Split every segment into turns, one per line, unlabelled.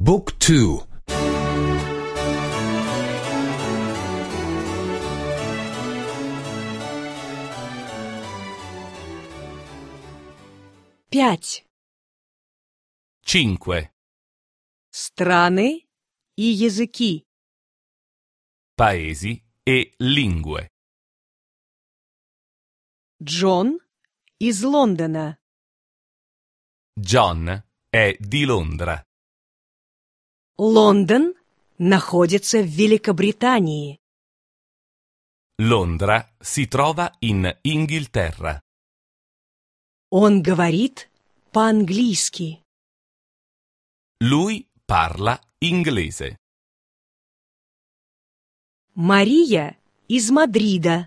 Book 2.
Пять.
5.
Страны и языки.
Paesi e lingue.
Джон из Лондона.
John è di Londra.
Лондон находится в Великобритании.
Londra si trova in Inghilterra.
Он говорит по-английски.
Lui parla inglese.
Мария из Мадрида.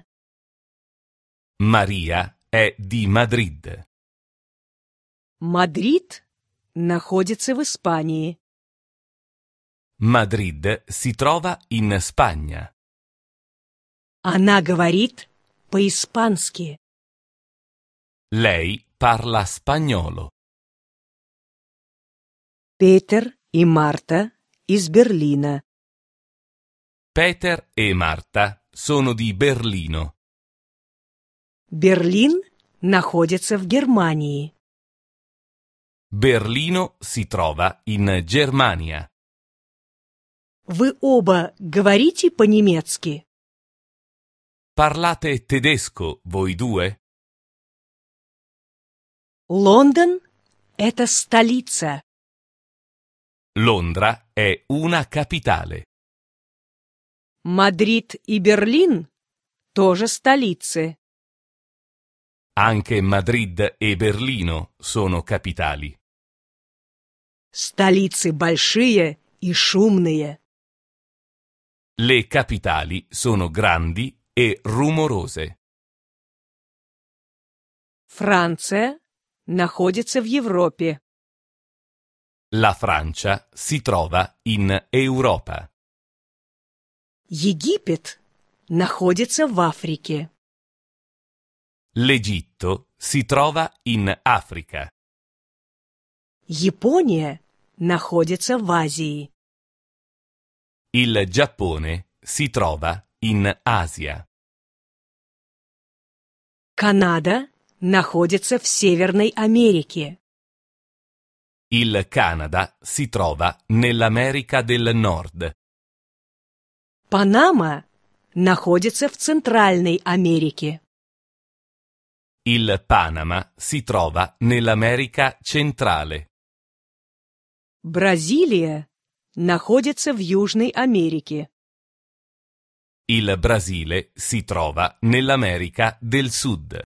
Maria è di Madrid.
Мадрид находится в Испании.
Madrid si trova in Spagna.
Она говорит по-испански.
Lei parla spagnolo.
Петер и Марта из Берлина.
Peter e Marta sono di Berlino.
Берлин находится в Германии.
Berlino si trova in Germania.
Вы оба говорите по-немецки?
Parlate tedesco voi due?
Лондон – это столица.
Londra è una capitale.
Мадрид и Берлин – тоже столицы.
Anche Madrid e Berlino sono capitali.
Столицы большие и шумные.
Le capitali sono grandi e rumorose.
Франция находится в Европе.
La Francia si trova in Europa.
Египет находится в Африке.
L'Egitto si trova in Africa.
Япония находится в Азии.
Il Giappone si trova in Asia.
Канада находится в Северной Америке.
Il Canada si trova nell'America del Nord.
Панама находится в Центральной Америке.
Il Panama si trova nell'America centrale.
Бразилия находится в Южной Америке.
Il Brasile si trova nell'America del Sud.